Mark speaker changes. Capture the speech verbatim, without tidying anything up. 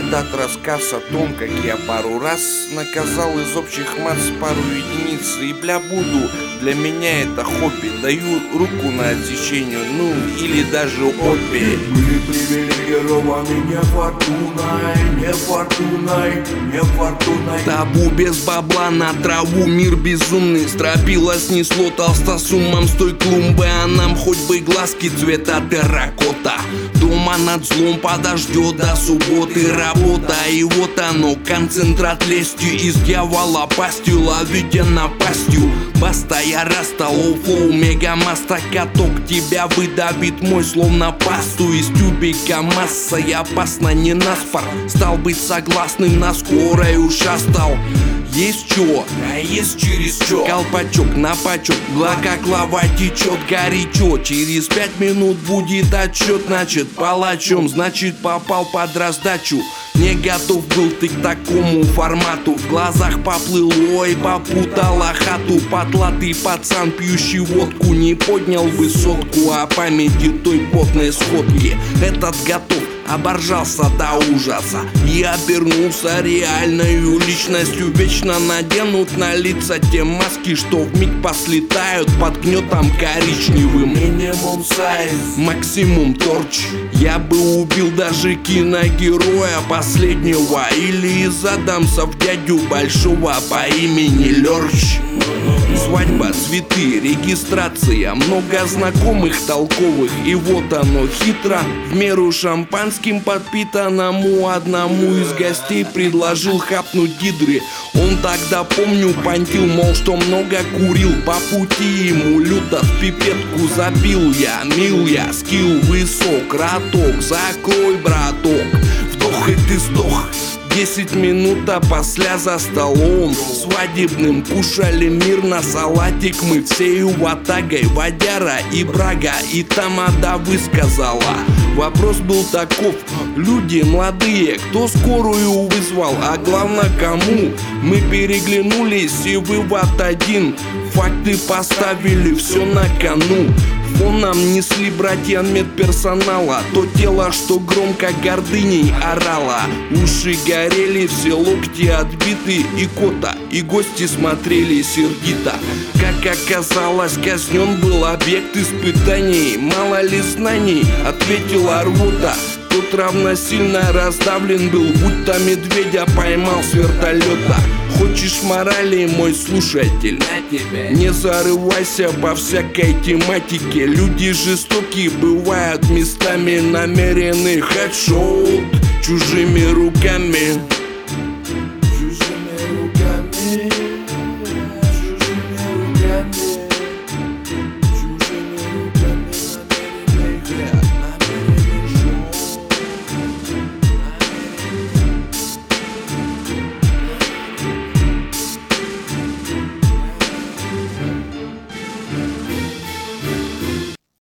Speaker 1: этот рассказ о том, как я пару раз наказал из общих масс пару единиц. И бля буду, для меня это хобби. Даю руку на отсечение, ну или даже обе.
Speaker 2: Были привилегированы не фортуной, не фортуной, не фортуной.
Speaker 3: Табу без бабла на траву, мир безумный. Стропила снесло толстосумом с той клумбы. А нам хоть бы глазки цвета терракота. Дома над злом подождет до субботы работа. И вот оно, концентрат лестью из дьявола пастью. Ловите напастью. Баста, я растолол флоу, мегамаста. Каток тебя выдавит мой, словно пасту из тюбика. Масса и опасно, не наспор. Стал быть согласным на скорой ушастал. Есть чё,
Speaker 1: а есть через чё.
Speaker 3: Колпачок на пачок, гла как лава течет горячо. Через пять минут будет отчет, значит палачом, значит попал под раздачу. Не готов был ты к такому формату. В глазах поплыл, ой, попутала хату. Потлатый пацан, пьющий водку, не поднял высотку о памяти той потной сходки. Этот готов оборжался до ужаса и обернулся реальною личностью. Вечно наденут на лица те маски, что вмиг послетают под гнетом коричневым.
Speaker 2: Минимум сайз,
Speaker 3: максимум торч. Я бы убил даже киногероя последнего или из Адамсов дядю большого по имени Лёрч. Свадьба, цветы, регистрация, много знакомых толковых. И вот оно хитро, в меру шампанским подпитанному одному из гостей предложил хапнуть гидры. Он тогда, помню, понтил, мол, что много курил. По пути ему люто в пипетку забил я. Мил я, скилл высок, роток, закрой, браток. Вдох и ты сдох. Десять минут, а после за столом свадебным кушали мирно салатик. Мы всею ватагой, водяра и брага. И тамада высказала. Вопрос был таков: люди молодые, кто скорую вызвал, а главное кому? Мы переглянулись и вывод один: факты поставили, все на кону. Фоном несли братья медперсонала то тело, что громко гордыней орало. Уши горели, все локти отбиты, и кота, и гости смотрели сердито. Как оказалось, казнен был объект испытаний. Мало ли знаний, ответила рвота. Тот равносильно раздавлен был, будто медведя поймал с вертолета. Хочешь морали, мой слушатель? Не зарывайся по всякой тематике. Люди жестокие бывают местами, намеренный хедшот чужими руками.